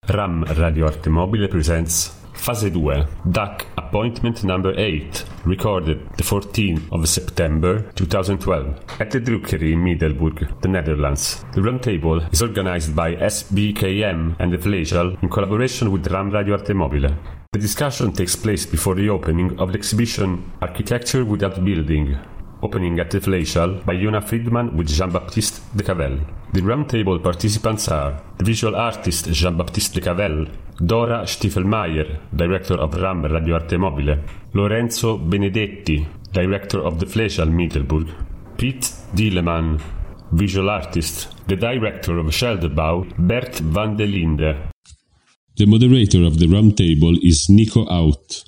RAM Radio Arte Mobile presents Fase 2, DAC Appointment Number 8, recorded the 14th of September 2012 at the Drukkerij in Middelburg, the Netherlands. The roundtable is organized by SBKM and the Fleisal in collaboration with RAM Radio Arte Mobile. The discussion takes place before the opening of the exhibition Architecture Without Building, opening at the Fleisal by Yona Friedman with Jean-Baptiste Decavel. The roundtable participants are the visual artist Jean-Baptiste Decavel, Dora Stiefelmeier, director of RAM Radio Arte Mobile, Lorenzo Benedetti, director of the Fleisal Middelburg, Piet Dieleman, visual artist, the director of Schelderbau, Bert van de Linde. The moderator of the roundtable is Nico Out.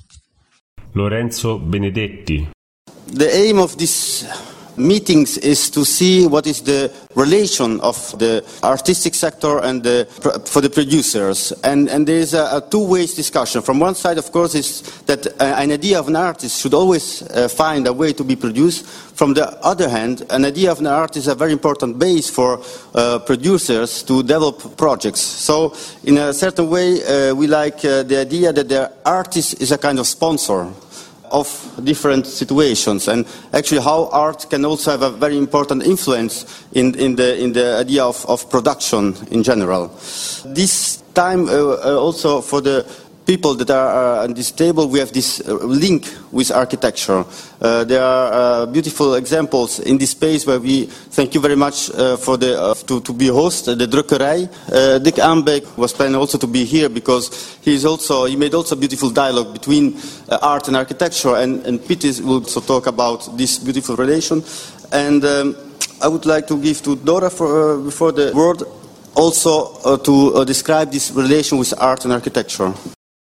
Lorenzo Benedetti. The aim of these meetings is to see what is the relation of the artistic sector and for the producers. And there is a two-way discussion. From one side, of course, is that an idea of an artist should always find a way to be produced. From the other hand, an idea of an artist is a very important base for producers to develop projects. So in a certain way, we like the idea that the artist is a kind of sponsor of different situations, and actually how art can also have a very important influence in the idea of production in general. This time also for the people that are on this table, we have this link with architecture. There are beautiful examples in this space where we thank you very much for to be host, the Drukkerij. Dick Aanbeek was planning also to be here because he made also beautiful dialogue between art and architecture, and Piet will also talk about this beautiful relation. And I would like to give to Dora before the word also to describe this relation with art and architecture.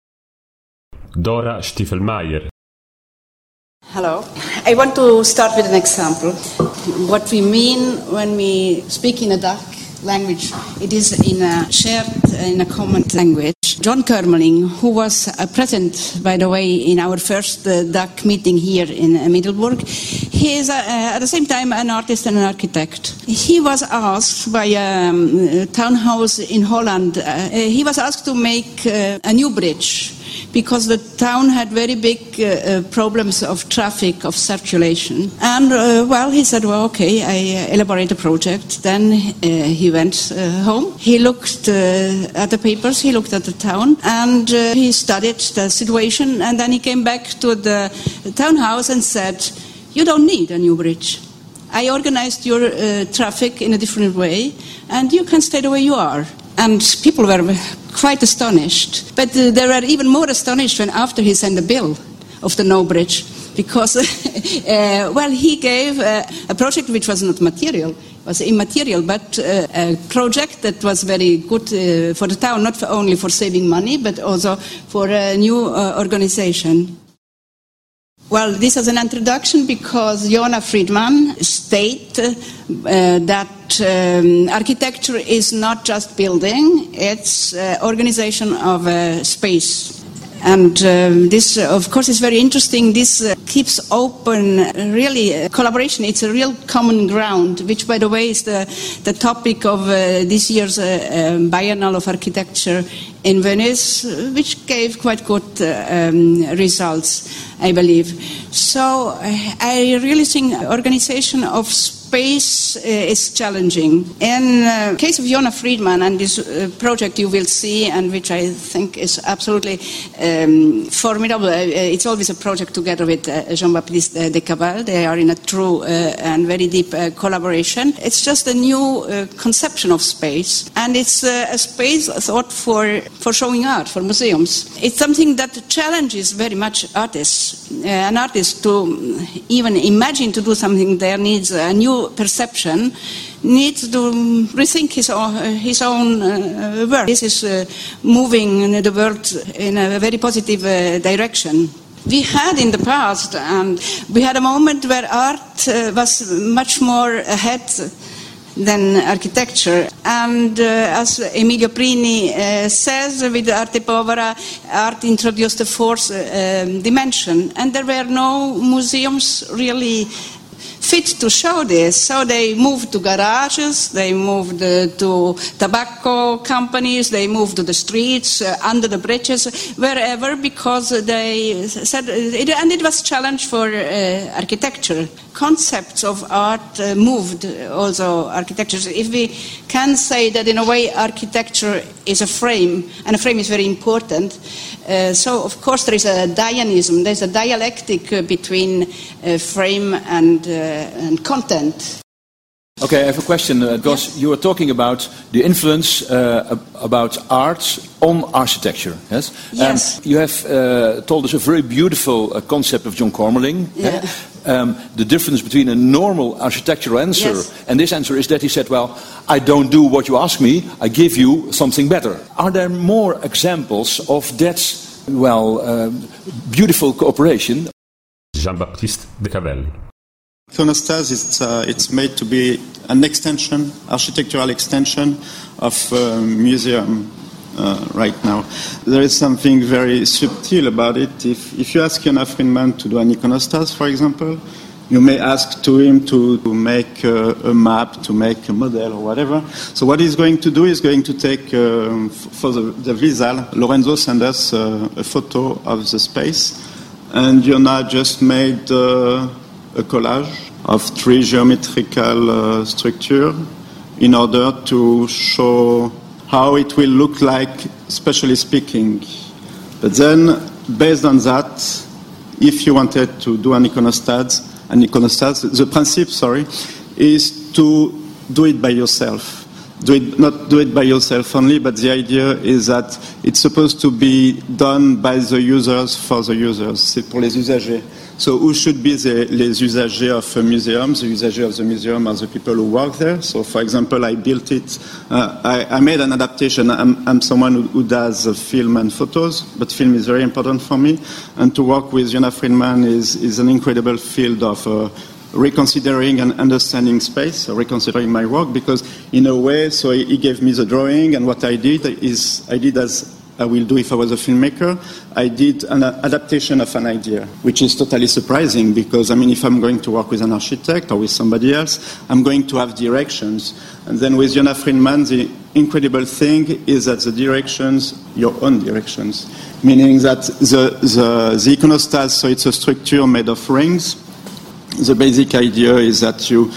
Dora Stiefelmeier. Hello. I want to start with an example. What we mean when we speak in a DAC language, it is in a common language. John Kermeling, who was present, by the way, in our first DAC meeting here in Middelburg, he is at the same time an artist and an architect. He was asked by a townhouse in Holland, he was asked to make a new bridge, because the town had very big problems of traffic, of circulation. And, he said, okay, I elaborate a project. Then he went home. He looked at the papers, he looked at the town, and he studied the situation. And then he came back to the townhouse and said, you don't need a new bridge. I organized your traffic in a different way, and you can stay the way you are. And people were quite astonished. But they were even more astonished when after he sent the bill of the no bridge. Because, he gave a project which was not material, was immaterial, but a project that was very good for the town, not only for saving money, but also for a new organization. Well, this is an introduction because Yona Friedman stated that architecture is not just building, it's organization of space. And this, of course, is very interesting. This keeps open, really, collaboration. It's a real common ground, which, by the way, is the topic of this year's Biennale of Architecture in Venice, which gave quite good results, I believe. So I really think organization of space is challenging. In case of Yona Friedman and this project you will see, and which I think is absolutely formidable, it's always a project together with Jean-Baptiste Decavel. They are in a true and very deep collaboration. It's just a new conception of space, and it's a space thought for showing art, for museums. It's something that challenges very much artists. An artist to even imagine to do something there needs a new perception, needs to rethink his own work. This is moving the world in a very positive direction. We had in the past, and we had a moment where art was much more ahead than architecture. And as Emilio Prini says, with Arte Povera, art introduced a fourth dimension. And there were no museums really fit to show this. So they moved to garages, they moved to tobacco companies, they moved to the streets, under the bridges, wherever, because they said, and it was a challenge for architecture. Concepts of art moved also architecture. If we can say that in a way architecture is a frame, and a frame is very important, so of course there is a Dianism, there's a dialectic between frame and content. Okay, I have a question, because you were talking about the influence about art on architecture, yes? Yes. You have told us a very beautiful concept of John Cormeling. Yeah. The difference between a normal architectural answer Yes. and this answer is that he said, well, I don't do what you ask me, I give you something better. Are there more examples of that, beautiful cooperation? Jean-Baptiste de Cavelli. Iconostase, it's made to be an extension, architectural extension of a museum right now. There is something very subtle about it. If you ask Jonas Friedman to do an iconostase, for example, you may ask to him to make a map, to make a model or whatever. So what he's going to do is going to take, for the visual, Lorenzo sent us a photo of the space, and Jonas just made a collage of 3 geometrical structures in order to show how it will look like, spatially speaking. But then, based on that, if you wanted to do an iconostase, the principle, is to do it by yourself. Not do it by yourself only, but the idea is that it's supposed to be done by the users for the users. C'est pour les usagers. So who should be les usagers of a museum? The usagers of the museum are the people who work there. So, for example, I built it. I made an adaptation. I'm someone who does film and photos, but film is very important for me. And to work with Jonas Friedman is an incredible field of reconsidering and understanding space, reconsidering my work, because in a way, so he gave me the drawing, and what I did as I will do if I was a filmmaker, I did an adaptation of an idea, which is totally surprising because, if I'm going to work with an architect or with somebody else, I'm going to have directions. And then with Jonas Friedman, the incredible thing is that the directions, your own directions, meaning that the iconostase, so it's a structure made of rings. The basic idea is that you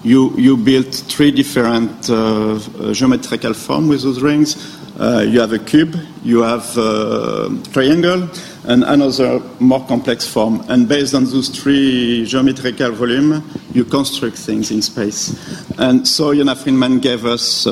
build 3 different geometrical forms with those rings. You have a cube, you have a triangle, and another more complex form. And based on those 3 geometrical volumes, you construct things in space. And so Jonas Friedman gave us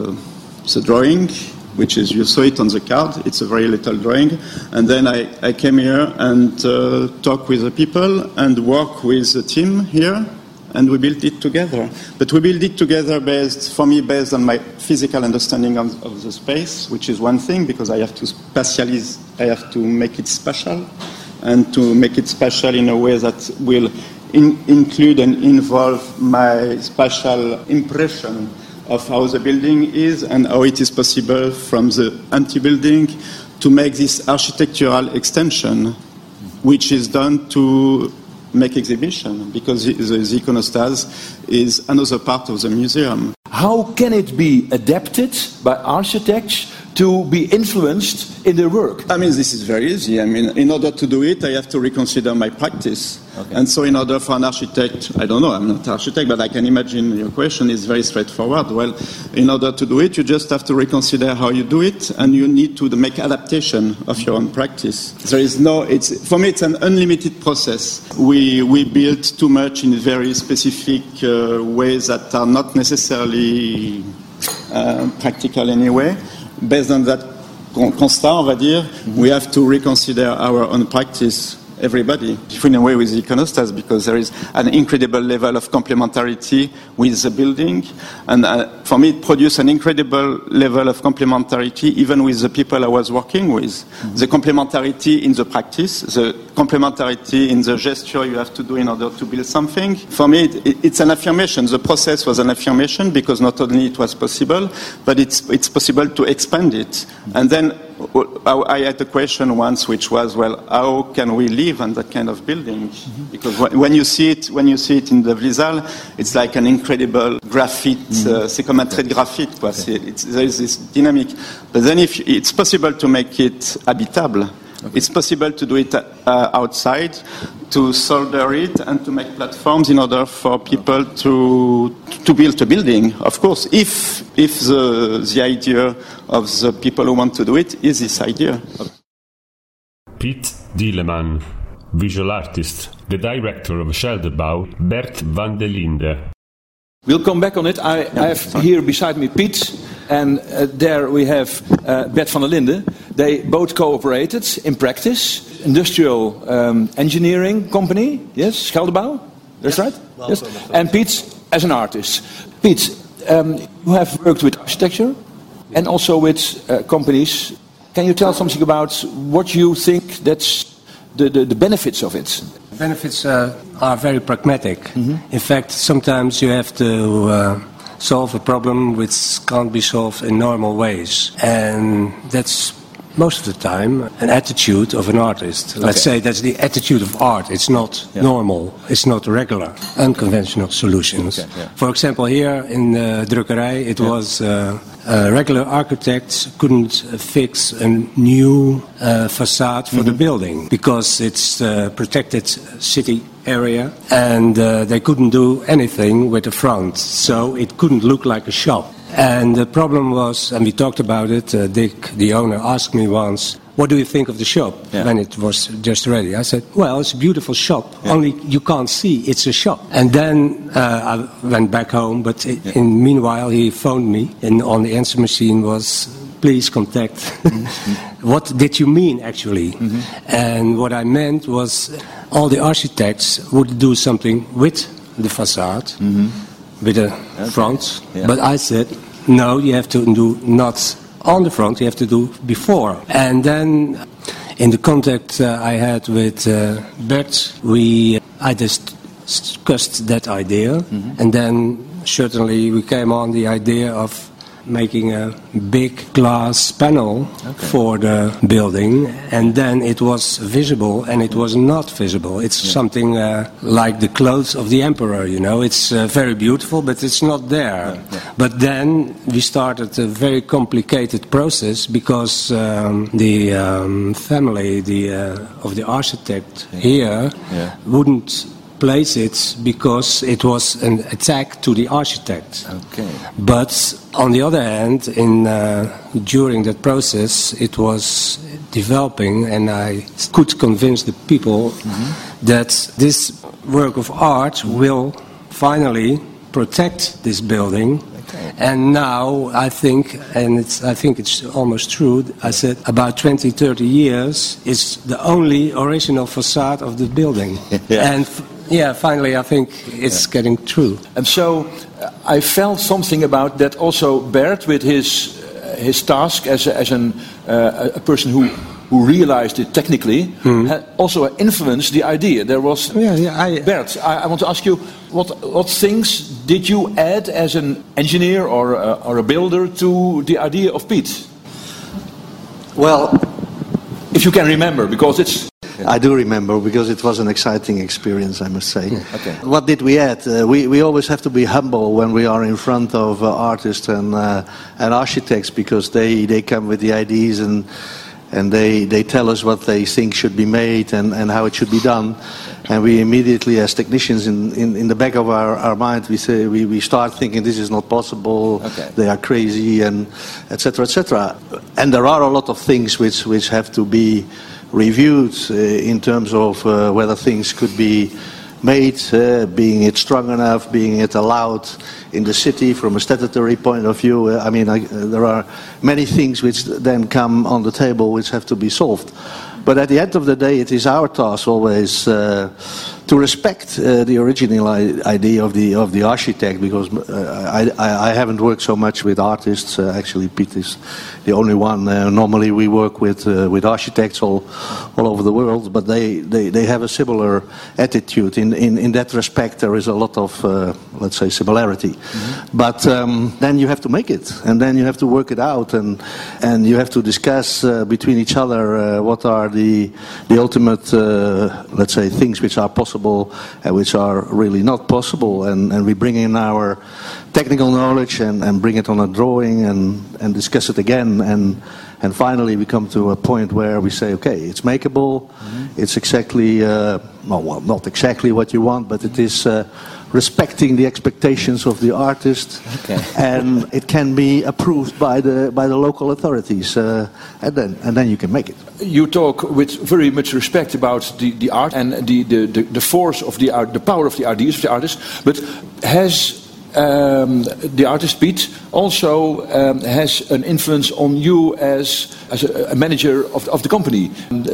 the drawing, which is, you saw it on the card, it's a very little drawing. And then I came here and talked with the people and worked with the team here, and we built it together. But we built it together based on my physical understanding of the space, which is one thing, because I have to spatialize, I have to make it spatial, and to make it spatial in a way that will include and involve my spatial impression of how the building is and how it is possible from the empty building to make this architectural extension, which is done to make exhibition, because the iconostase is another part of the museum. How can it be adapted by architects to be influenced in their work? This is very easy. In order to do it, I have to reconsider my practice. Okay. And so in order for an architect, I don't know, I'm not an architect, but I can imagine your question is very straightforward. Well, in order to do it, you just have to reconsider how you do it, and you need to make adaptation of your own practice. There is for me, it's an unlimited process. We build too much in very specific ways that are not necessarily practical anyway. Based on that constat, on va dire, we have to reconsider our own practice, everybody, in a way with the iconostase, because there is an incredible level of complementarity with the building. And for me, it produced an incredible level of complementarity even with the people I was working with. Mm-hmm. The complementarity in the practice, the complementarity in the gesture you have to do in order to build something. For me, it's an affirmation. The process was an affirmation because not only it was possible, but it's possible to expand it. Mm-hmm. And then I had a question once, which was, well, how can we live on that kind of building? Because when you see it in the Vlissal, it's like an incredible graphite. C'est comme un trait de graphite, quoi. There is this dynamic. But then, if it's possible to make it habitable, it's possible to do it outside, to solder it, and to make platforms in order for people to build a building. Of course, if the idea of the people who want to do it is this idea. Piet Dieleman, visual artist, the director of Schelderbouw, Bert van der Linde. We'll come back on it. I have here beside me Piet, and there we have Bert van der Linde. They both cooperated in practice. Industrial engineering company, yes, Schelderbouw, that's right? Well, yes. And Piet as an artist. Piet, you have worked with architecture and also with companies. Can you tell something about what you think that's the benefits of it? Benefits are very pragmatic. Mm-hmm. In fact, sometimes you have to solve a problem which can't be solved in normal ways. And that's most of the time an attitude of an artist. Okay. Let's say that's the attitude of art. It's not normal. It's not regular. Unconventional solutions. Okay, yeah. For example, here in Drukkerij, it was regular architects couldn't fix a new facade for the building because it's a protected city area, and they couldn't do anything with the front, so it couldn't look like a shop. And the problem was, and we talked about it, Dick, the owner, asked me once, what do you think of the shop when it was just ready? I said, well, it's a beautiful shop, only you can't see it's a shop. And then I went back home, but in meanwhile he phoned me, and on the answer machine was, please contact. What did you mean, actually? Mm-hmm. And what I meant was all the architects would do something with the facade, with the front. Yeah. But I said, no, you have to do not on the front, you have to do before. And then in the contact I had with Bert, I discussed that idea. And then certainly we came on the idea of making a big glass panel for the building, and then it was visible and it was not visible. It's something like the clothes of the emperor, you know. It's very beautiful, but it's not there. But then we started a very complicated process because the family of the architect here wouldn't place it because it was an attack to the architect. Okay. But on the other hand, during that process, it was developing, and I could convince the people that this work of art will finally protect this building. Okay. And now I think, I think it's almost true, I said about 20, 30 years, it's the only original facade of the building. And finally, I think it's getting true. And so I felt something about that also Bert, with his task as a person who realized it technically, had also influenced the idea. There was Bert. I want to ask you, what things did you add as an engineer or a builder to the idea of Piet? Well, if you can remember, because it's. I do remember, because it was an exciting experience, I must say. Okay. What did we add? We always have to be humble when we are in front of artists and architects, because they come with the ideas and they tell us what they think should be made and how it should be done. And we immediately, as technicians, in the back of our mind, we start thinking this is not possible, they are crazy, and etc., etc. And there are a lot of things which have to be reviewed in terms of whether things could be made, being it strong enough, being it allowed in the city from a statutory point of view. There are many things which then come on the table which have to be solved. But at the end of the day, it is our task always to respect the original idea of the architect, because I haven't worked so much with artists. Actually, Piet is the only one. Normally, we work with architects all over the world, but they have a similar attitude. In that respect, there is a lot of let's say similarity. Mm-hmm. But then you have to make it, and then you have to work it out, and you have to discuss between each other what are the ultimate let's say things which are possible and which are really not possible, and we bring in our technical knowledge and bring it on a drawing and discuss it again, and finally we come to a point where we say, okay, it's makeable, mm-hmm. It's exactly well, not exactly what you want, but it is respecting the expectations of the artist, okay. And it can be approved by the local authorities, and then you can make it. You talk with very much respect about the art and the force of the art, the power of the ideas of the artist, but has the artist Piet also has an influence on you as a manager of the company?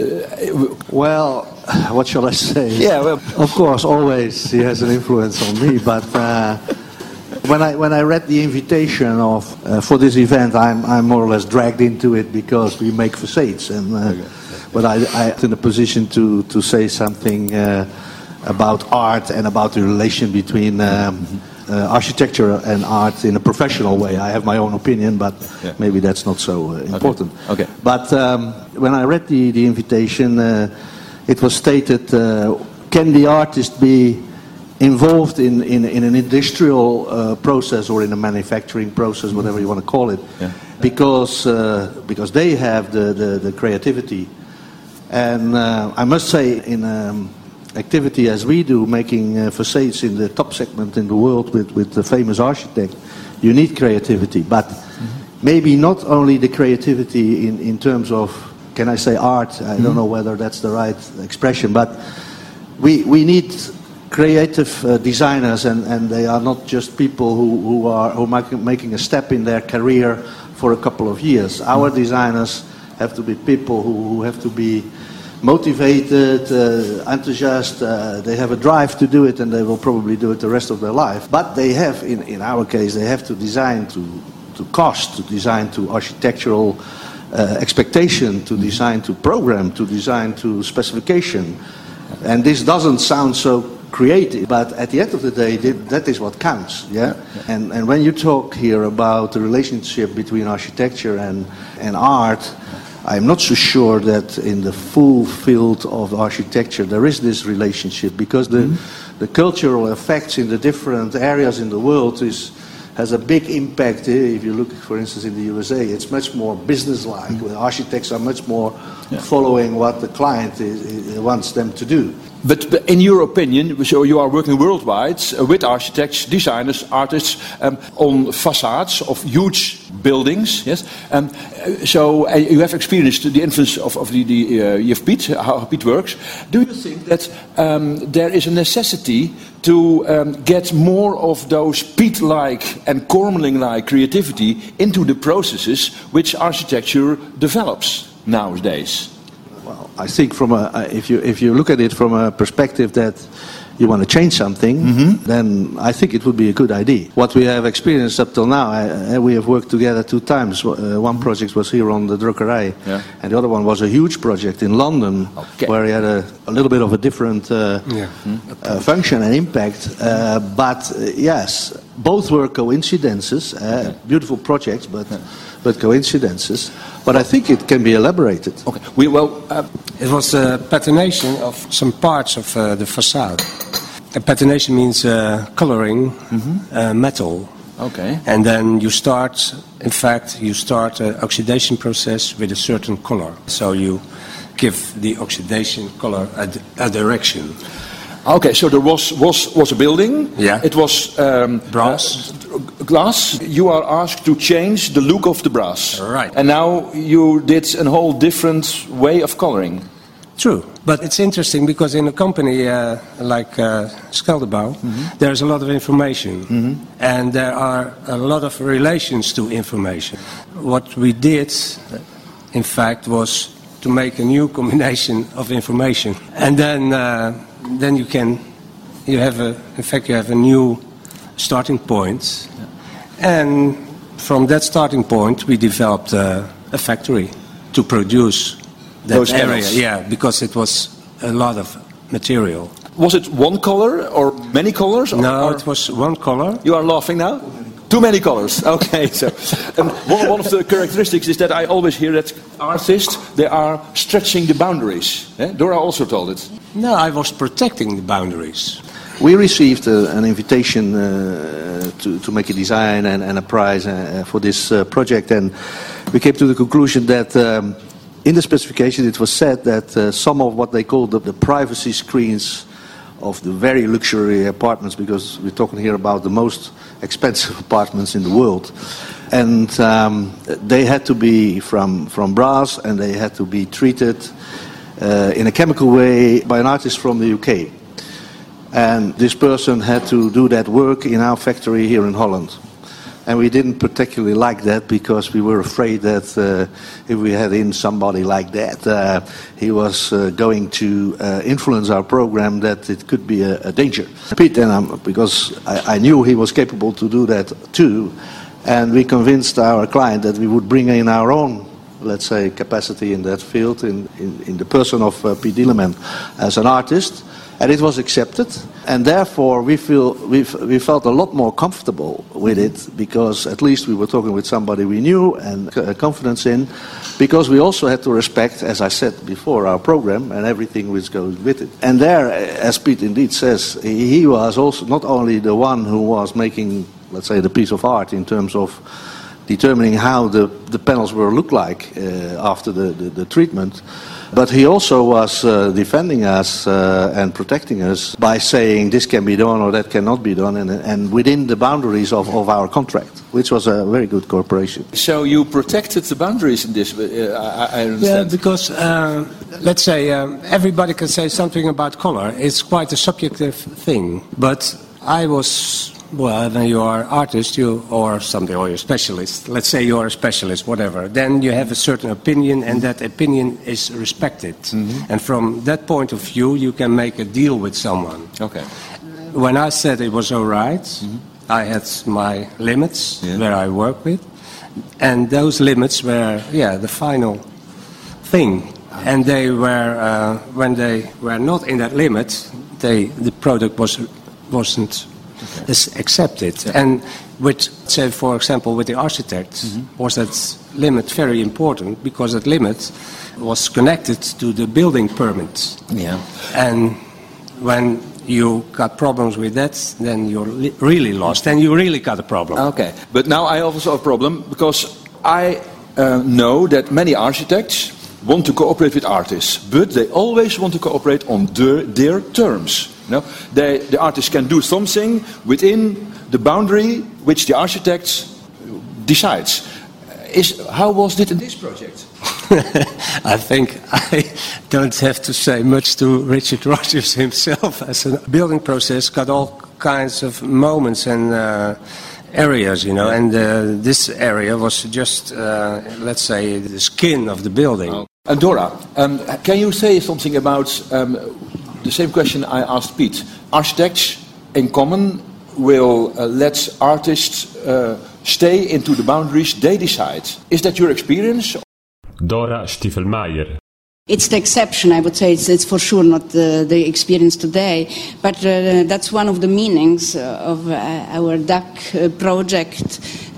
Well, what shall I say? Yeah, well, of course, always he has an influence on me. But when I read the invitation for this event, I'm more or less dragged into it because we make facades, and but I'm in a position to say something about art and about the relation between. Architecture and art in a professional way. I have my own opinion, but maybe that's not so important. Okay. But when I read the invitation, it was stated, can the artist be involved in an industrial process or in a manufacturing process, whatever you want to call it, because they have the creativity. And I must say, in activity as we do, making facades in the top segment in the world with the famous architect, you need creativity, but maybe not only the creativity in terms of, can I say art, I don't know whether that's the right expression, but we need creative designers, and they are not just people who are making a step in their career for a couple of years. Our designers have to be people who have to be motivated, enthusiastic, they have a drive to do it, and they will probably do it the rest of their life. But they have, in our case, they have to design to cost, to design to architectural expectation, to design to program, to design to specification. And this doesn't sound so creative, but at the end of the day, that is what counts. Yeah? And when you talk here about the relationship between architecture and art, I'm not so sure that in the full field of architecture there is this relationship, because the cultural effects in the different areas in the world has a big impact. If you look, for instance, in the USA, it's much more business-like. Where architects are much more following what the client wants them to do. But in your opinion, so you are working worldwide with architects, designers, artists on facades of huge buildings, yes? So you have experienced the influence of the Piet, how Piet works. Do you think that there is a necessity to get more of those Piet-like and Cormeling-like creativity into the processes which architecture develops nowadays? Well, I think if you look at it from a perspective that you want to change something, then I think it would be a good idea. What we have experienced up till now, we have worked together 2 times. One project was here on the Drukkerij, and the other one was a huge project in London, where he had a little bit of a different function and impact. But yes, both were coincidences, beautiful projects, but coincidences. But I think it can be elaborated. Okay. It was a patination of some parts of the facade. A patination means coloring metal. Okay. And then you start an oxidation process with a certain color. So you give the oxidation color a direction. Okay, so there was a building. Yeah. It was brass. Glass. You are asked to change the look of the brass. Right. And now you did a whole different way of coloring. True. But it's interesting because in a company like Scheldebouw, there's a lot of information. And there are a lot of relations to information. What we did, in fact, was to make a new combination of information. And then you can you have a new starting point, and from that starting point we developed a factory to produce that those area. panels. Yeah, because it was a lot of material. Was it one color or many colors? No, or it was one color. You are laughing now? Too many colors. Okay, so one of the characteristics is that I always hear that artists, they are stretching the boundaries. Dora also told it. No, I was protecting the boundaries. We received an invitation to make a design and a prize for this project, and we came to the conclusion that in the specification it was said that some of what they call the privacy screens of the very luxury apartments, because we're talking here about the most expensive apartments in the world, and they had to be from brass, and they had to be treated in a chemical way by an artist from the UK. And this person had to do that work in our factory here in Holland. And we didn't particularly like that, because we were afraid that if we had in somebody like that, he was going to influence our program, that it could be a danger. Piet, because I knew he was capable to do that too, and we convinced our client that we would bring in our own, let's say, capacity in that field, in the person of Piet Dieleman as an artist. And it was accepted, and therefore we felt a lot more comfortable with it, because at least we were talking with somebody we knew and confidence in, because we also had to respect, as I said before, our program and everything which goes with it. And there, as Piet indeed says, he was also not only the one who was making, let's say, the piece of art in terms of determining how the panels will look like after the treatment, but he also was defending us and protecting us by saying this can be done or that cannot be done, and within the boundaries of our contract, which was a very good cooperation. So you protected the boundaries in this, I understand. Yeah, because let's say everybody can say something about color. It's quite a subjective thing, but I was... Well, when you are an artist, or something, or you're a specialist, let's say you're a specialist, whatever, then you have a certain opinion, and that opinion is respected. Mm-hmm. And from that point of view, you can make a deal with someone. Okay. When I said it was all right, mm-hmm. I had my limits where I work with, and those limits were, the final thing. And they were, when they were not in that limit, the product wasn't accepted. Yeah. And with, say, for example, with the architect, was that limit very important, because that limit was connected to the building permit. Yeah. And when you got problems with that, then you're really lost, and you really got a problem. Okay. But now I also have a problem, because I know that many architects want to cooperate with artists, but they always want to cooperate on their terms. No? The artist can do something within the boundary which the architect decides. How was it in this project? I think I don't have to say much to Richard Rogers himself. As a building process, got all kinds of moments and areas, and this area was just, let's say, the skin of the building. And Dora, can you say something about the same question I asked Piet? Architects in common will let artists stay into the boundaries they decide. Is that your experience? Dora Stiefelmeier. It's the exception, I would say. It's for sure not the experience today. But that's one of the meanings of our DAC project,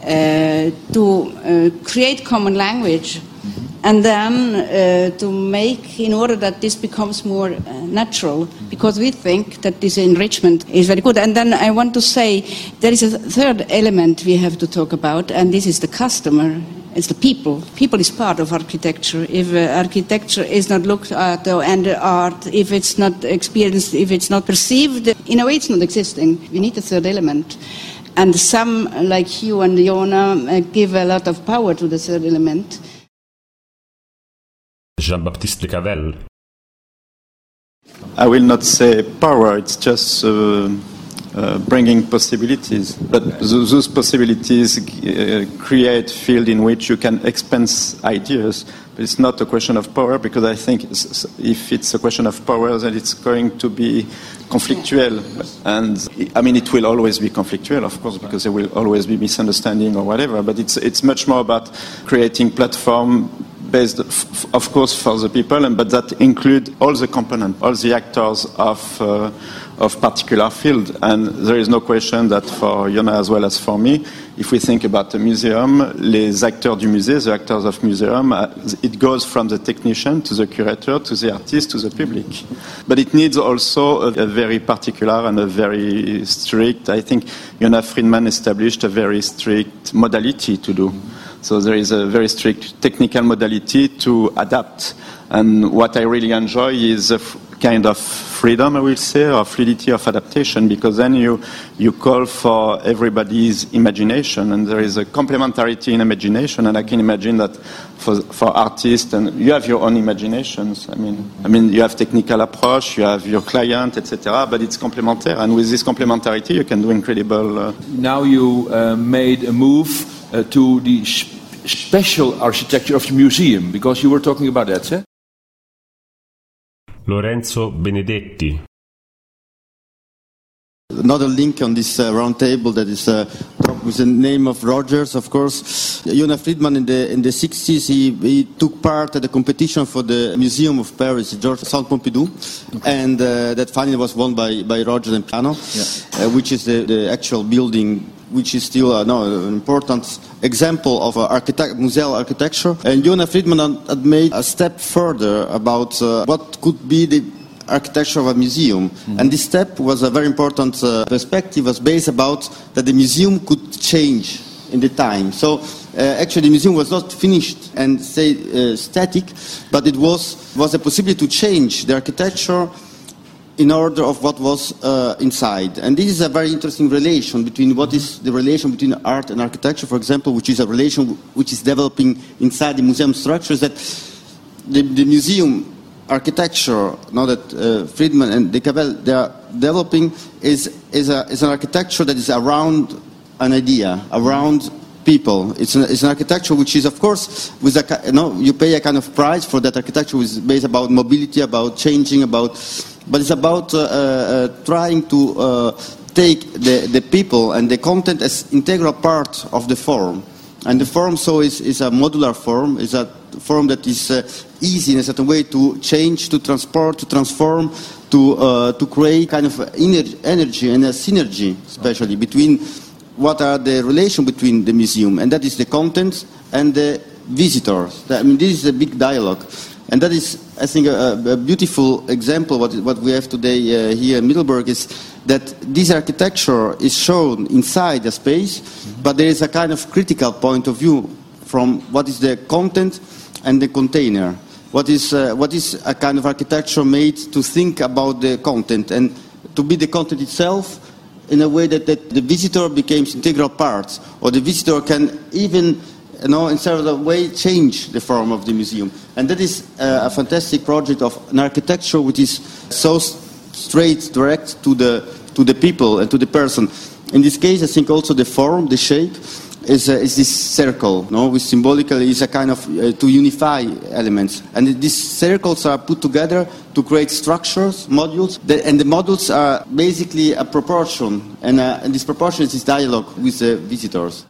to create common language. And then to make, in order that this becomes more natural, because we think that this enrichment is very good. And then I want to say there is a third element we have to talk about, and this is the customer. It's the people. People is part of architecture. If architecture is not looked at, and art, if it's not experienced, if it's not perceived, in a way it's not existing. We need a third element. And some, like you and Jona, give a lot of power to the third element. Jean-Baptiste Le Cavel. I will not say power, it's just bringing possibilities. But those possibilities create field in which you can expand ideas But it's not a question of power, because I think if it's a question of power, then it's going to be conflictual. And I mean, it will always be conflictual, of course, because there will always be misunderstanding or whatever. But it's much more about creating platform based, of course, for the people, but that include all the components, all the actors of particular field. And there is no question that for Yona as well as for me, if we think about a museum, les acteurs du musée, the actors of museum, it goes from the technician to the curator to the artist to the public. But it needs also a very particular and a very strict, I think Yona Friedman established a very strict modality to do. So there is a very strict technical modality to adapt. And what I really enjoy is a kind of freedom, I will say, or fluidity of adaptation, because then you call for everybody's imagination, and there is a complementarity in imagination. And I can imagine that for artists, and you have your own imaginations. I mean, you have technical approach, you have your client, etc. But it's complementary, and with this complementarity, you can do incredible. Now you made a move to the special architecture of the museum, because you were talking about that, eh? Lorenzo Benedetti. Another link on this round table that is with the name of Rogers, of course. Yona Friedman in the 60s, he took part at the competition for the Museum of Paris, Georges Pompidou, and that finally was won by Rogers and Piano, which is the actual building, which is still an important example of museal architecture. And Yona Friedman had made a step further about what could be the architecture of a museum. Mm-hmm. And this step was a very important perspective, was based about that the museum could change in the time. So actually the museum was not finished and static, but it was a possibility to change the architecture in order of what was inside. And this is a very interesting relation between what is the relation between art and architecture, for example, which is a relation which is developing inside the museum structures, that the museum architecture, now that Friedman and de Cavell, they are developing, is an architecture that is around an idea, around people. It's an architecture which is, of course, with you pay a kind of price for that architecture, which is based about mobility, about changing, but it's about trying to take the people and the content as integral part of the form. And the form, so, is a modular form, is a form that is easy in a certain way to change, to transport, to transform, to create kind of energy and a synergy, especially between what are the relation between the museum, and that is the content and the visitors. I mean, this is a big dialogue. And that is, I think, a beautiful example. What we have today here in Middelburg is that this architecture is shown inside a space, but there is a kind of critical point of view from what is the content and the container. What is a kind of architecture made to think about the content and to be the content itself in a way that the visitor becomes integral part, or the visitor can even, in certain way, change the form of the museum. And that is a fantastic project of an architecture which is so straight, direct to the people and to the person. In this case, I think also the form, the shape, is this circle, which symbolically is a kind of to unify elements. And these circles are put together to create structures, modules, and the modules are basically a proportion, and this proportion is this dialogue with the visitors.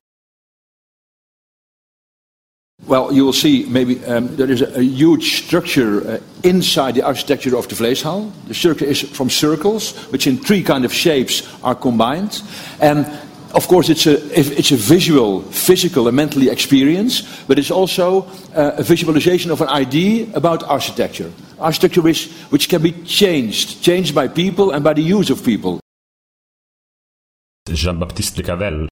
Well, you will see maybe there is a huge structure inside the architecture of the Vleeshal. The structure is from circles, which in three kind of shapes are combined. And of course, it's a visual, physical, and mentally experience, but it's also a visualization of an idea about architecture. Architecture which can be changed by people and by the use of people. Jean-Baptiste de Cavell.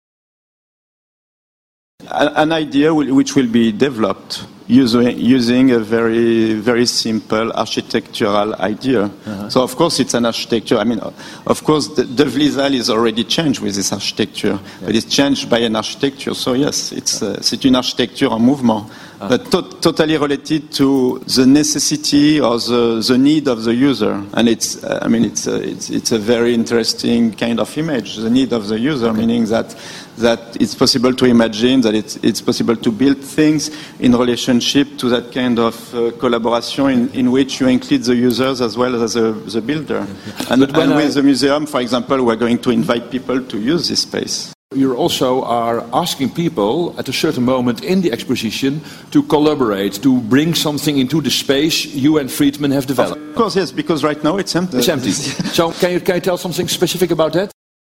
An idea which will be developed using a very, very simple architectural idea. Uh-huh. So, of course, it's an architecture. I mean, of course, the Vleeshal is already changed with this architecture, but it's changed by an architecture. So, yes, c'est une architecture en mouvement. but totally related to the necessity or the need of the user. And it's a very interesting kind of image, the need of the user, meaning that it's possible to imagine that it's possible to build things in relationship to that kind of collaboration in which you include the users as well as the builder. And with the museum, for example, we're going to invite people to use this space. You also are asking people at a certain moment in the exposition to collaborate, to bring something into the space you and Friedman have developed. Of course, yes, because right now it's empty. It's empty. So can you tell something specific about that?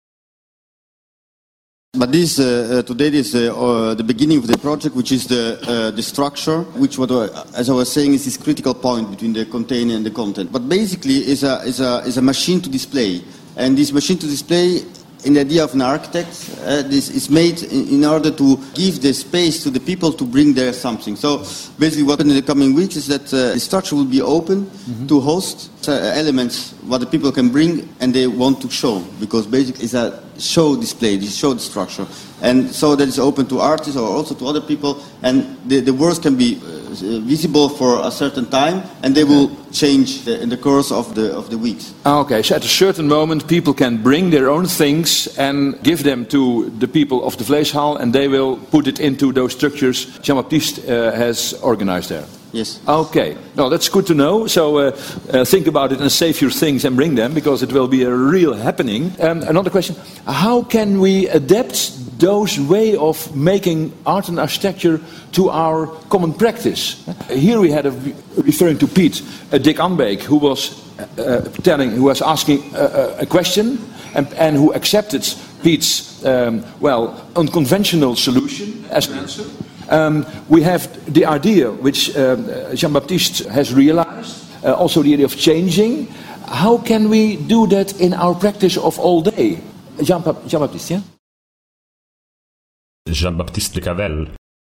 But this today is the beginning of the project, which is the structure, which, as I was saying, is this critical point between the container and the content. But basically, is a machine to display, and this machine to display, in the idea of an architect, this is made in order to give the space to the people to bring there something. So basically what in the coming weeks is that the structure will be open to host elements what the people can bring and they want to show, because basically it's a show display, this show structure. And so that is open to artists or also to other people, and the works can be visible for a certain time, and they will change in the course of the weeks. Okay, so at a certain moment people can bring their own things and give them to the people of the Vleeshal, and they will put it into those structures Jean-Baptiste has organized there. Yes. Okay, no, that's good to know. So think about it and save your things and bring them, because it will be a real happening. Another question, how can we adapt those way of making art and architecture to our common practice? Here we had, referring to Piet, Dick Anbeek, who was asking a question and who accepted Piet's, unconventional solution as an answer. We have the idea which Jean-Baptiste has realized, also the idea of changing. How can we do that in our practice of all day? Jean-Baptiste, yeah? Jean-Baptiste Cavell.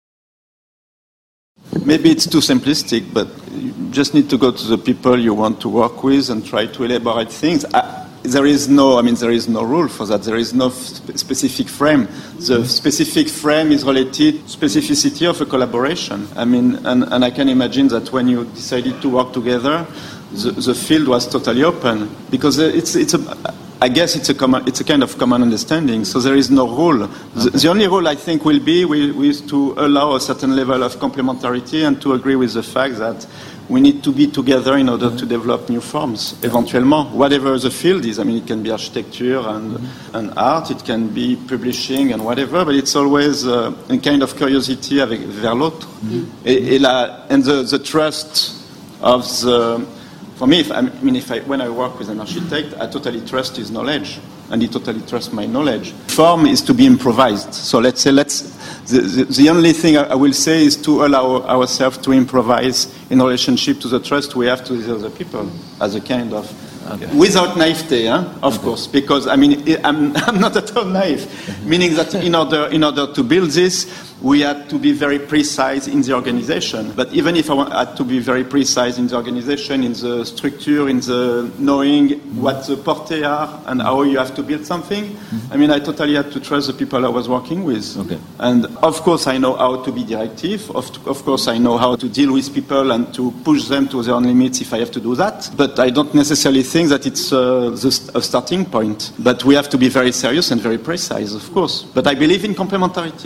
Maybe it's too simplistic, but you just need to go to the people you want to work with and try to elaborate things. There is no rule for that. There is no specific frame. The specific frame is related to specificity of a collaboration. And I can imagine that when you decided to work together, the field was totally open, because I guess it's a kind of common understanding. So there is no rule. The only rule I think will be to allow a certain level of complementarity and to agree with the fact that we need to be together in order to develop new forms, éventuellement, whatever the field is. It can be architecture and art, it can be publishing and whatever, but it's always a kind of curiosity vers l'autre. And the trust of the... For me, when I work with an architect, I totally trust his knowledge, and he totally trusts my knowledge. Form is to be improvised. So the only thing I will say is to allow ourselves to improvise in relationship to the trust we have to the other people, as a kind of... Without naivete, of course, because I'm not at all naive. Meaning that in order to build this, we had to be very precise in the organization. But even if I had to be very precise in the organization, in the structure, in the knowing what the portées are and how you have to build something, I totally had to trust the people I was working with. Okay. And of course I know how to be directive. Of course I know how to deal with people and to push them to their own limits if I have to do that. But I don't necessarily think that it's a starting point. But we have to be very serious and very precise, of course. But I believe in complementarity.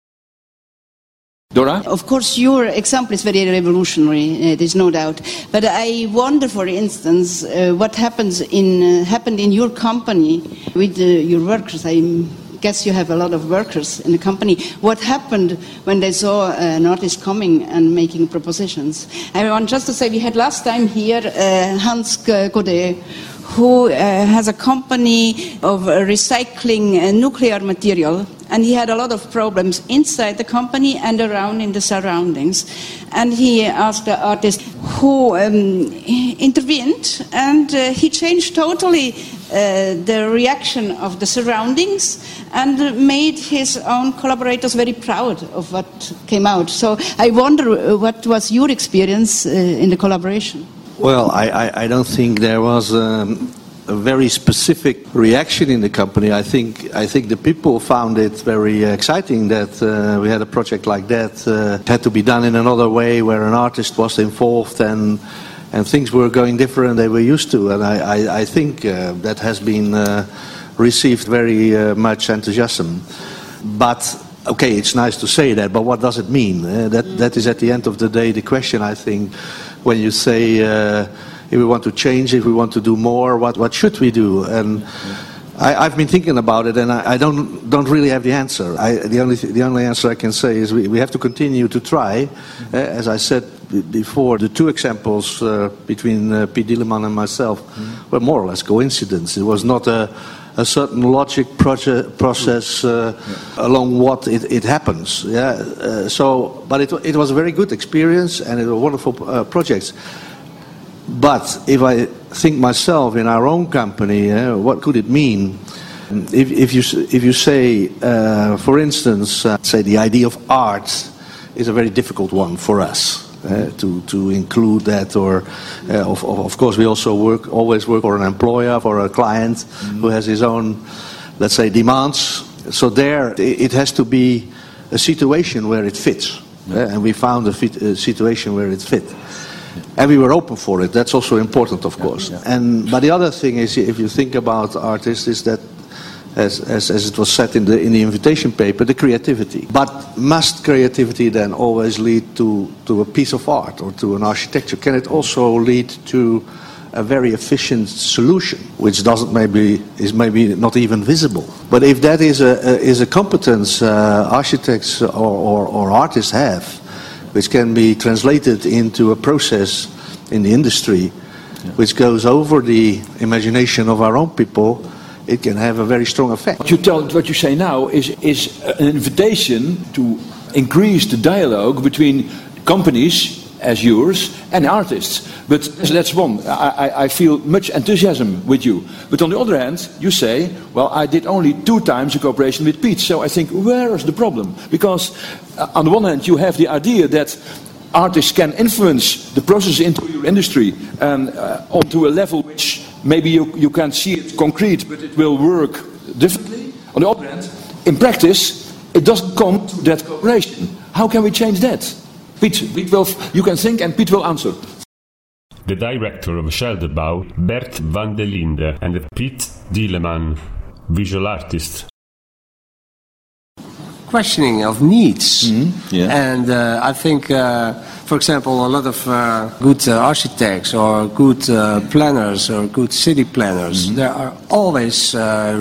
Dora? Of course, your example is very revolutionary, there's no doubt. But I wonder, for instance, what happened in your company with your workers. I guess you have a lot of workers in the company. What happened when they saw an artist coming and making propositions? I want just to say, we had last time here Hans Godet, who has a company of recycling nuclear material, and he had a lot of problems inside the company and around in the surroundings. And he asked the artist who intervened, and he changed totally the reaction of the surroundings and made his own collaborators very proud of what came out. So I wonder, what was your experience in the collaboration? Well, I don't think there was a very specific reaction in the company. I think the people found it very exciting that we had a project like that. It had to be done in another way, where an artist was involved and things were going different than they were used to. And I think that has been received very much enthusiasm. But okay, it's nice to say that, but what does it mean? That is at the end of the day the question, I think, when you say if we want to change, if we want to do more, what should we do? And I've been thinking about it, and I don't really have the answer. The only answer I can say is we have to continue to try. As I said before, the two examples between Piet Dieleman and myself were more or less coincidence. It was not a certain logic process along what it happens. But it was a very good experience, and it were wonderful projects. But if I think myself in our own company, what could it mean? If you say, for instance, say the idea of art is a very difficult one for us. To include that, or of course we also always work for an employer, for a client who has his own, let's say, demands. So there it has to be a situation where it fits, and we found a situation where it fit, and we were open for it. That's also important, of course. But the other thing is, if you think about artists, is that as it was said in the invitation paper, the creativity. But must creativity then always lead to a piece of art or to an architecture? Can it also lead to a very efficient solution, which is maybe not even visible? But if that is a competence architects or artists have, which can be translated into a process in the industry, which goes over the imagination of our own people, it can have a very strong effect. What you say now is an invitation to increase the dialogue between companies as yours and artists. But that's one. I feel much enthusiasm with you. But on the other hand, you say, well, I did only 2 times a cooperation with Piet. So I think, where is the problem? Because on the one hand, you have the idea that artists can influence the process into your industry onto a level which maybe you can't see it concrete, but it will work differently. On the other hand, in practice, it doesn't come to that cooperation. How can we change that? Piet will, you can think, and Piet will answer. The director of Schelderbau, Bert van der Linde, and Piet Dieleman, visual artist. Questioning of needs. And I think, for example, a lot of good architects or good planners or good city planners, there are always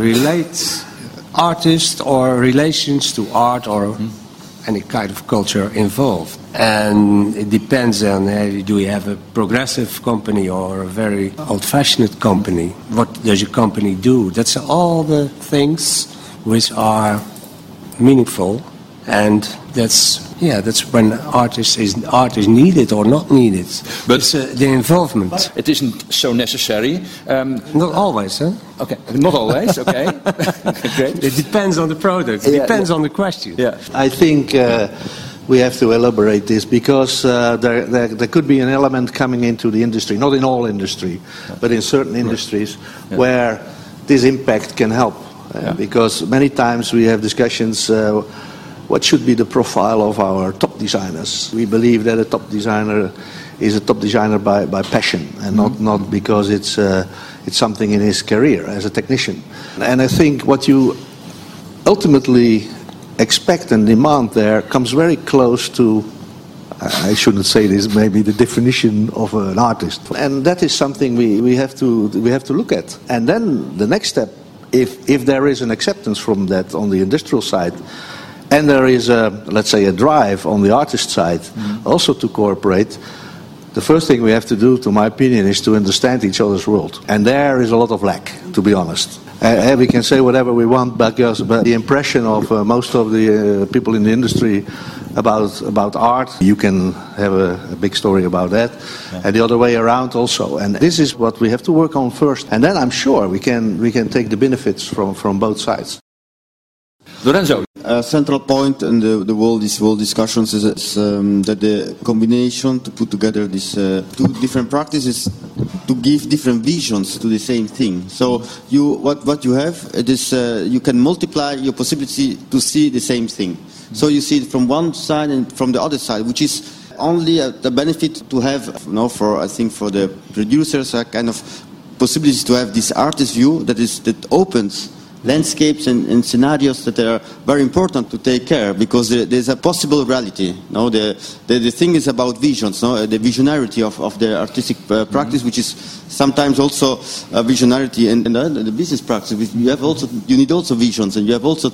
artists or relations to art or any kind of culture involved. And it depends on, do you have a progressive company or a very old-fashioned company? What does your company do? That's all the things which are meaningful, and that's when art is needed or not needed. But it's the involvement. It isn't so necessary. Not always, huh? Okay, not always. Okay, great. It depends on the product. It depends on the question. Yeah, I think we have to elaborate this because there could be an element coming into the industry, not in all industry, but in certain industries where this impact can help. Because many times we have discussions, what should be the profile of our top designers? We believe that a top designer is a top designer by passion and not because it's something in his career as a technician. And I think what you ultimately expect and demand there comes very close to, I shouldn't say this, maybe the definition of an artist. And that is something we have to look at. And then the next step, if there is an acceptance from that on the industrial side, and there is let's say a drive on the artist side also to cooperate, the first thing we have to do, to my opinion, is to understand each other's world. And there is a lot of lack, to be honest. We can say whatever we want, but the impression of most of the people in the industry about art, you can have a big story about that, and the other way around also. And this is what we have to work on first, and then I'm sure we can take the benefits from both sides. Lorenzo. A central point in these whole discussions is that the combination to put together these 2 different practices to give different visions to the same thing. So what you have is you can multiply your possibility to see the same thing. So you see it from one side and from the other side, which is only the benefit to have, for the producers, a kind of possibility to have this artist view that opens landscapes and scenarios that are very important to take care, because there's a possible reality. The thing is about visions, the visionarity of the artistic practice, which is sometimes also a visionarity in the business practice. You need also visions, and you have also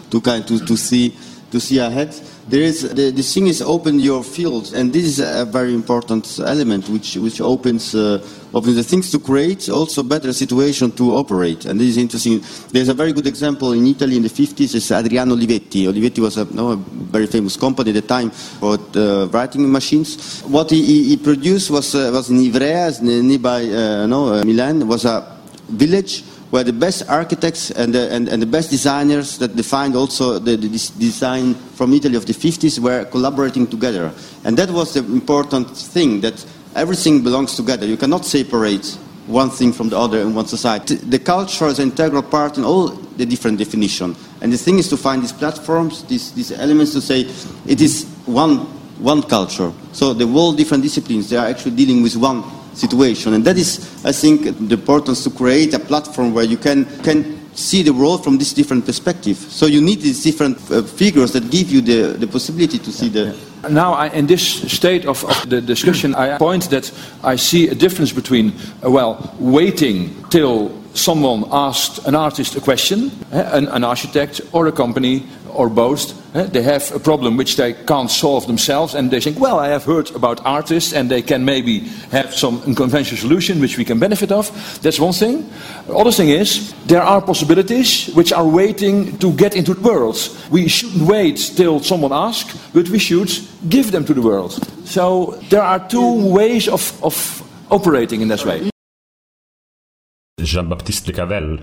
to see ahead. The thing is open your fields, and this is a very important element which opens the things to create also better situation to operate. And this is interesting. There's a very good example in Italy in the 50s. It's Adriano Olivetti. Olivetti was a very famous company at the time for writing machines. What he produced was in Ivrea, nearby Milan. Was a village where the best architects and the best designers that defined also this design from Italy of the 50s were collaborating together. And that was the important thing, that everything belongs together. You cannot separate one thing from the other in one society. The culture is an integral part in all the different definitions. And the thing is to find these platforms, these elements to say it is one culture. So the whole different disciplines, they are actually dealing with one situation. And that is, I think, the importance to create a platform where you can see the world from this different perspective. So you need these different figures that give you the possibility to see the... Now, in this state of the discussion, I point that I see a difference between, waiting till someone asked an artist a question, an architect or a company or both. They have a problem which they can't solve themselves, and they think, I have heard about artists and they can maybe have some unconventional solution which we can benefit of. That's one thing. The other thing is, there are possibilities which are waiting to get into the world. We shouldn't wait till someone asks, but we should give them to the world. So there are two ways of operating in this way. Jean-Baptiste Le Cavel.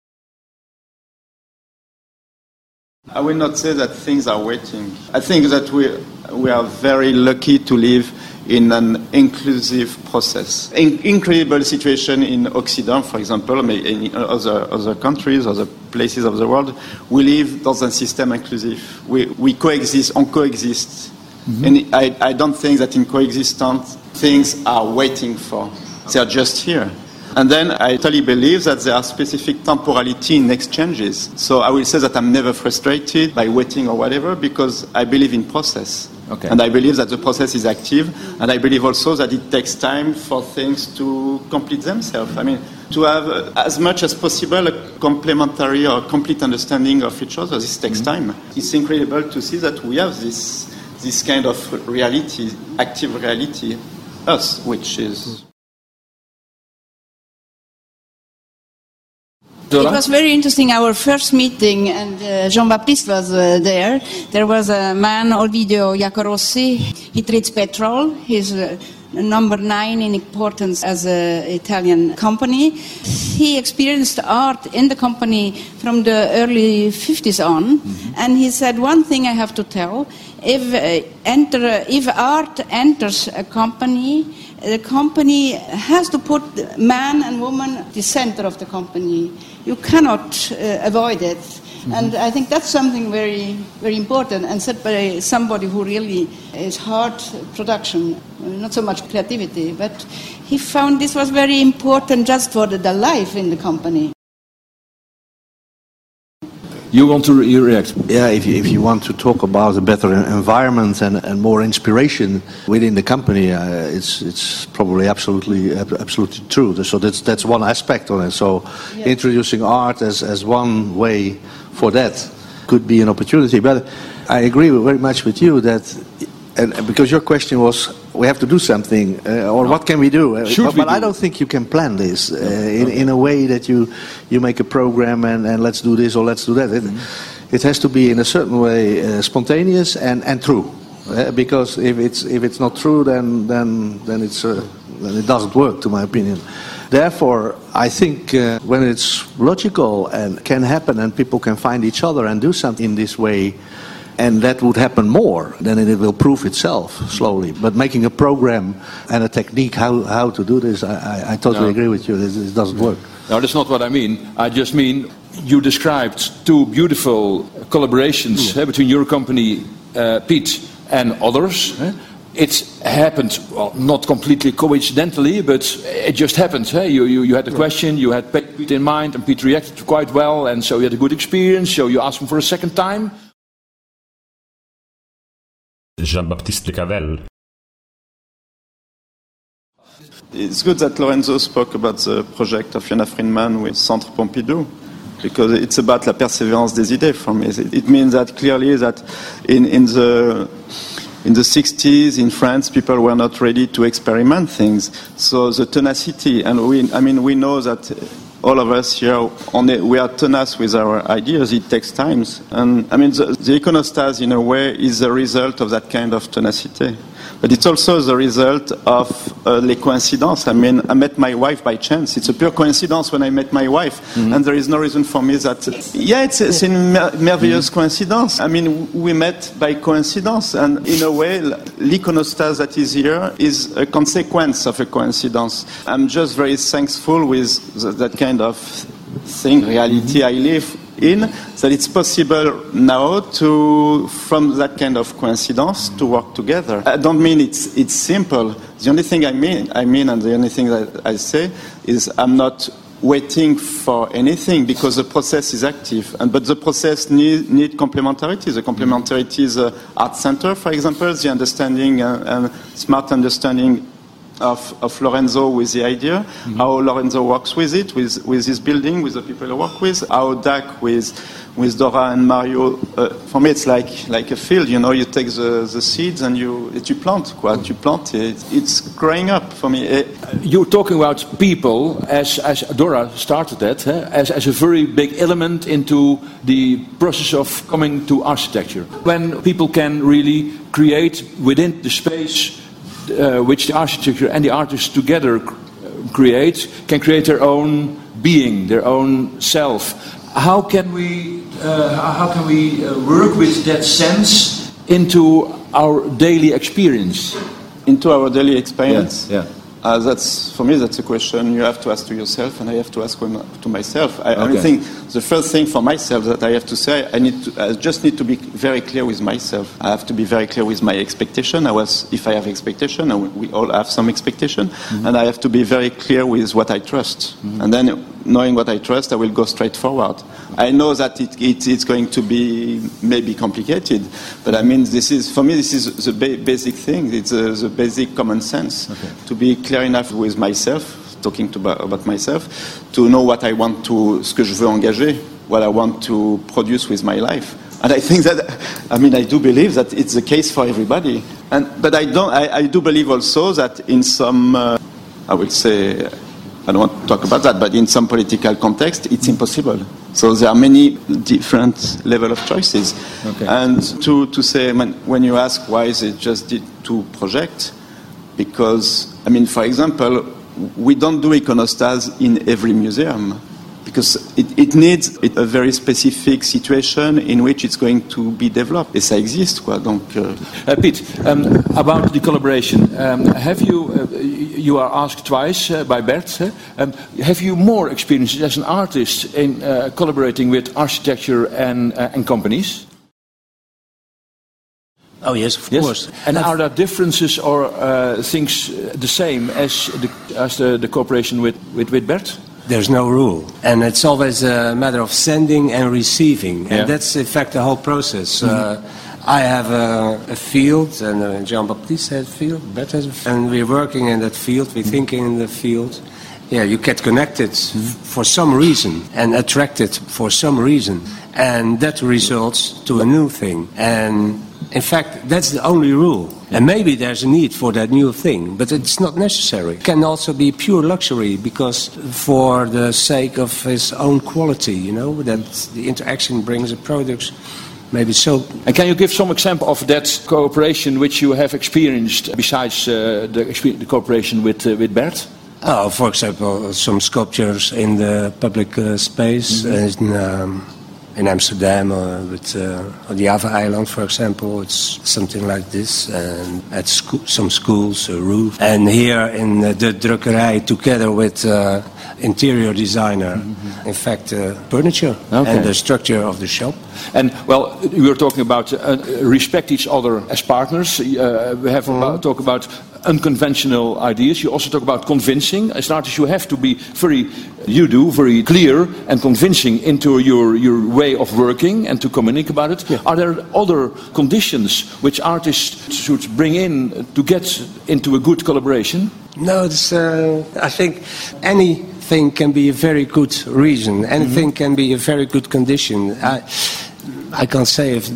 I will not say that things are waiting. I think that we are very lucky to live in an inclusive process. Incredible situation in Occident, for example, in other countries, other places of the world, we live dans un système inclusif. We coexist, on coexist. Mm-hmm. And I don't think that in coexistence things are waiting for. They are just here. And then I totally believe that there are specific temporality in exchanges. So I will say that I'm never frustrated by waiting or whatever, because I believe in process. Okay. And I believe that the process is active. And I believe also that it takes time for things to complete themselves. I mean, to have as much as possible a complementary or complete understanding of each other. This takes time. It's incredible to see that we have this kind of reality, active reality, us, which is... It was very interesting, our first meeting, and Jean-Baptiste was there. There was a man, Ovidio Iacorossi. He trades petrol. He's number 9 in importance as an Italian company. He experienced art in the company from the early 50s on. Mm-hmm. And he said, one thing I have to tell, if art enters a company, the company has to put man and woman at the center of the company. You cannot avoid it. Mm-hmm. And I think that's something very, very important, and said by somebody who really is hard production, not so much creativity, but he found this was very important just for the life in the company. You want to react? Yeah, if you want to talk about a better environment and more inspiration within the company, it's probably absolutely true. So that's one aspect on it. So yes. Introducing art as one way for that could be an opportunity. But I agree very much with you that, and because your question was, we have to do something, what can we do? But I don't think you can plan this in a way that you make a program and let's do this or let's do that. It has to be in a certain way spontaneous and true. Because if it's not true, then it doesn't work, to my opinion. Therefore, I think when it's logical and can happen and people can find each other and do something in this way, and that would happen more, then it will prove itself slowly. But making a program and a technique how to do this, I totally agree with you. It doesn't work. No, that's not what I mean. I just mean you described two beautiful collaborations between your company, Piet, and others. It happened, well, not completely coincidentally, but it just happened. You had a question, you had Piet in mind, and Piet reacted quite well, and so you had a good experience, so you asked him for a second time. Jean-Baptiste Le Cavel. It's good that Lorenzo spoke about the project of Fiona Friedman with Centre Pompidou, because it's about la persévérance des idées for me. It means that clearly that in the 60s in France, people were not ready to experiment things. So the tenacity, and we know that all of us here, we are tenacious with our ideas. It takes time. And the Iconostase, in a way, is the result of that kind of tenacity. But it's also the result of les coïncidences. I met my wife by chance. It's a pure coincidence when I met my wife. And there is no reason for me that... it's une merveilleuse coïncidence. We met by coincidence. And in a way, l'iconostase that is here is a consequence of a coincidence. I'm just very thankful with that kind of thing, reality I live in, that it's possible now from that kind of coincidence to work together. I don't mean it's simple. The only thing I mean, and the only thing that I say is I'm not waiting for anything because the process is active. But the process need complementarity. The complementarity is Art Center, for example, the understanding and smart understanding of Lorenzo with the idea, how Lorenzo works with it, with his building, with the people he work with, how DAC with Dora and Mario. For me, it's like a field. You take the seeds and you plant. You plant it. It's growing up for me. You're talking about people, as Dora started that, as a very big element into the process of coming to architecture. When people can really create within the space which the architecture and the artists together can create their own being, their own self. How can we work with that sense into our daily experience? Into our daily experience? Yeah. For me, that's a question you have to ask to yourself, and I have to ask to myself. I think the first thing for myself that I have to say, I just need to be very clear with myself. I have to be very clear with my expectation. If I have expectation, and we all have some expectation, and I have to be very clear with what I trust. And then, knowing what I trust, I will go straight forward. I know that it's going to be maybe complicated, but this is the basic thing. It's the basic common sense to be clear enough with myself, talking about myself, to know what I want ce que je veux engager, what I want to produce with my life. And I think that, I do believe that it's the case for everybody. But I do believe also that in some, I would say, I don't want to talk about that, but in some political context, it's impossible. So there are many different level of choices. And to say, when you ask why is it just did two projects, because, for example, we don't do iconostase in every museum, because it needs a very specific situation in which it's going to be developed. Et ça existe, quoi. Donc, Piet, about the collaboration, have you are asked twice by Bert, have you more experience as an artist in collaborating with architecture and companies? Oh yes, of course. And are there differences or things the same as the cooperation with Bert? There's no rule, and it's always a matter of sending and receiving, and that's in fact the whole process. I have a field, and Jean-Baptiste has a field, Bert has a field, and we're working in that field, we're thinking in the field. Yeah, you get connected for some reason and attracted for some reason, and that results to a new thing. And in fact, that's the only rule. And maybe there's a need for that new thing, but it's not necessary. It can also be pure luxury, because for the sake of his own quality, that the interaction brings a product. Maybe so. And can you give some example of that cooperation which you have experienced besides the cooperation with Bert? For example, some sculptures in the public space, in Amsterdam or with on the Java Island, for example, it's something like this. And at some schools, a roof. And here in the Drukkerij, together with interior designer, in fact, furniture and the structure of the shop. And well, we were talking about respect each other as partners. We have talk about unconventional ideas. You also talk about convincing. As an artist, you have to be very clear and convincing into your way of working and to communicate about it. Yeah. Are there other conditions which artists should bring in to get into a good collaboration? No, I think anything can be a very good reason. Anything can be a very good condition. I can't say if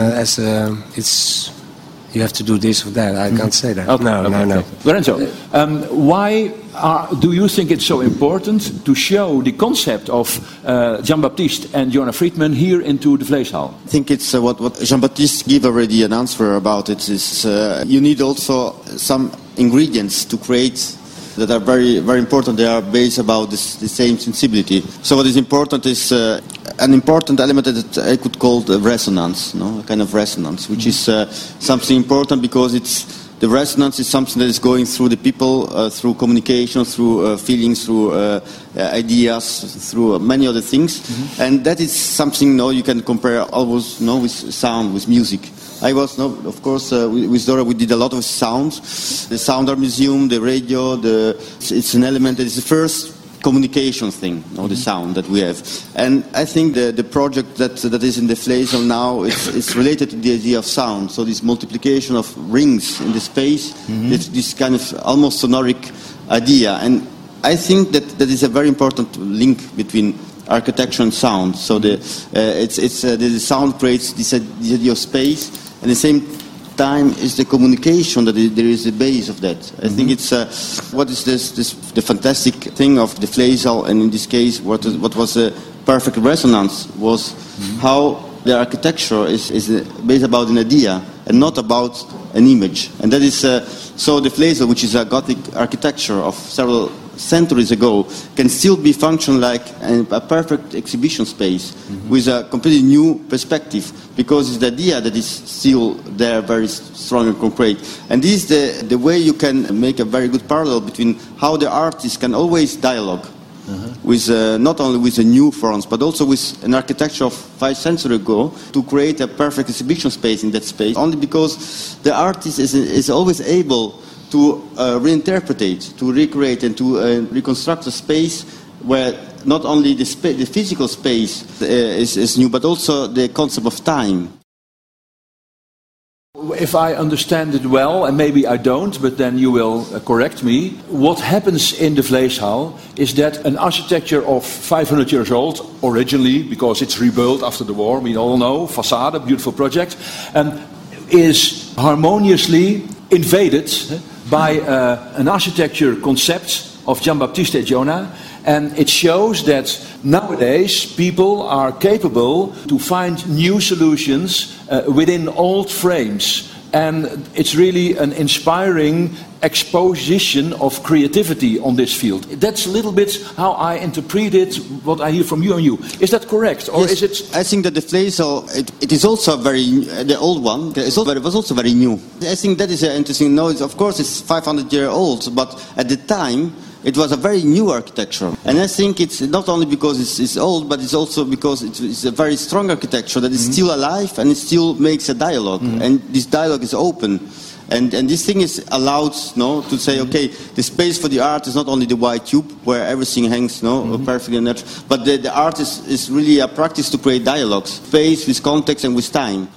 it's you have to do this or that. I can't say that. Okay. No. Lorenzo, why do you think it's so important to show the concept of Jean-Baptiste and Joanna Friedman here into the Vleeshal? I think it's what Jean-Baptiste gave already an answer about it. Is you need also some ingredients to create that are very, very important. They are based about the same sensibility. So what is important is an important element that I could call the resonance, a kind of resonance, which is something important because the resonance is something that is going through the people, through communication, through feelings, through ideas, through many other things. And that is something you can compare almost with sound, with music. I was, of course, with Dora we did a lot of sounds. The Sound Art Museum, the radio, it's an element that is the first communication thing, the sound that we have. And I think the project that is in the Vleeshal now, it's related to the idea of sound. So this multiplication of rings in the space, this kind of almost sonoric idea. And I think that is a very important link between architecture and sound. So the sound creates this idea of space, and at the same time is the communication that there is the base of that. I think it's what is the fantastic thing of the Vleeshal, and in this case what was a perfect resonance was how the architecture is based about an idea and not about an image. And that is so the Vleeshal, which is a Gothic architecture of several centuries ago, can still be functional like a perfect exhibition space with a completely new perspective, because it's the idea that is still there, very strong and concrete. And this is the way you can make a very good parallel between how the artist can always dialogue with not only with the new forms, but also with an architecture of 5 centuries ago, to create a perfect exhibition space in that space, only because the artist is always able to reinterpret, to recreate and to reconstruct a space where not only the physical space is new, but also the concept of time. If I understand it well, and maybe I don't, but then you will correct me, what happens in the Vleeshal is that an architecture of 500 years old, originally, because it's rebuilt after the war, we all know, facade, beautiful project, is harmoniously invaded by an architecture concept of Jean-Baptiste et Joanna, and it shows that nowadays people are capable to find new solutions within old frames, and it's really an inspiring exposition of creativity on this field. That's a little bit how I interpret it, what I hear from you and you. Is that correct, or yes, is it? I think that the Vleeshal, it is also the old one. It was also very new. I think that is an interesting note. Of course, it's 500 years old, but at the time it was a very new architecture. And I think it's not only because it's old, but it's also because it's a very strong architecture that is still alive and it still makes a dialogue. And this dialogue is open. And this thing is allowed to say, okay, the space for the art is not only the white tube where everything hangs perfectly natural, but the art is really a practice to create dialogues, space with context and with time.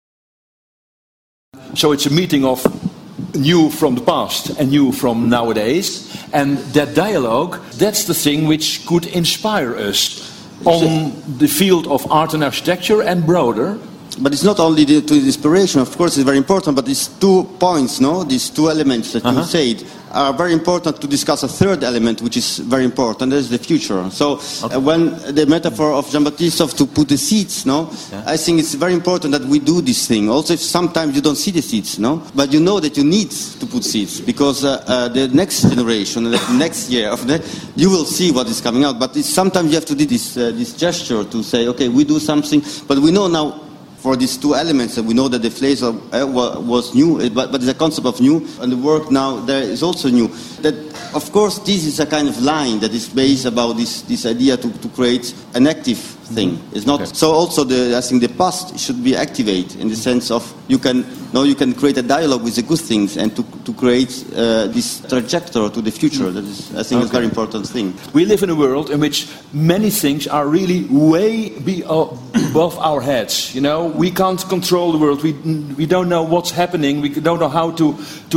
So it's a meeting of new from the past and new from nowadays, and that dialogue, that's the thing which could inspire us on the field of art and architecture and broader. But it's not only the inspiration, of course it's very important, but these 2 points, these 2 elements that you said are very important to discuss a third element, which is very important. That is the future. So when the metaphor of Jean-Baptiste of to put the seeds, I think it's very important that we do this thing. Also, if sometimes you don't see the seeds, but you know that you need to put seeds because the next generation, the next year, you will see what is coming out. But sometimes you have to do this gesture to say, okay, we do something, but we know now. For these two elements, we know that the Flaser was new, but the concept of new, and the work now there is also new. That, of course, this is a kind of line that is based about this idea to create an active thing. It's not so. Also, I think the past should be activated in the sense of you can create a dialogue with the good things and to create this trajectory to the future. That is, I think, a very important thing. We live in a world in which many things are really way above our heads. We can't control the world. We don't know what's happening. We don't know how to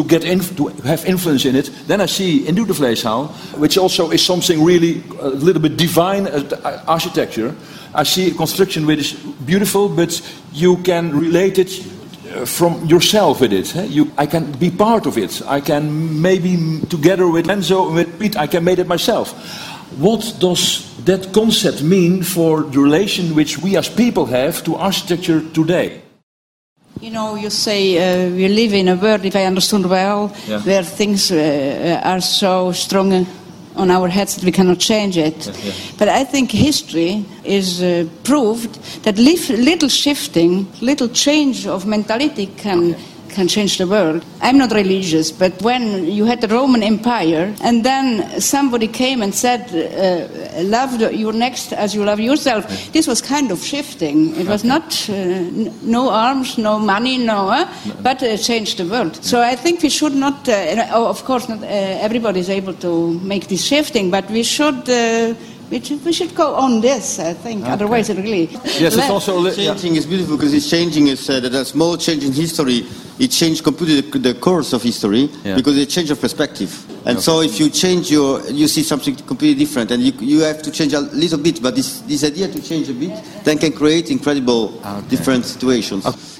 have influence in it. Then I see in the Vleeshaal, which also is something really a little bit divine architecture. I see a construction which is beautiful, but you can relate it from yourself with it. I can be part of it. I can maybe together with Enzo and with Piet, I can make it myself. What does that concept mean for the relation which we as people have to architecture today? You say we live in a world, if I understood well, where things are so strong on our heads that we cannot change it. But I think history is proved that little shifting, little change of mentality can change the world. I'm not religious, but when you had the Roman Empire and then somebody came and said, love your next as you love yourself, this was kind of shifting. It was not no arms, no money, but changed the world. So I think we should not, of course not everybody is able to make this shifting, but we should we should go on this, I think. Otherwise it really... Yes, it's also... Changing is beautiful because it's changing is that a small change in history, it changed completely the course of history because it changed your perspective. And so if you change you see something completely different and you have to change a little bit, but this idea to change a bit then can create incredible different situations.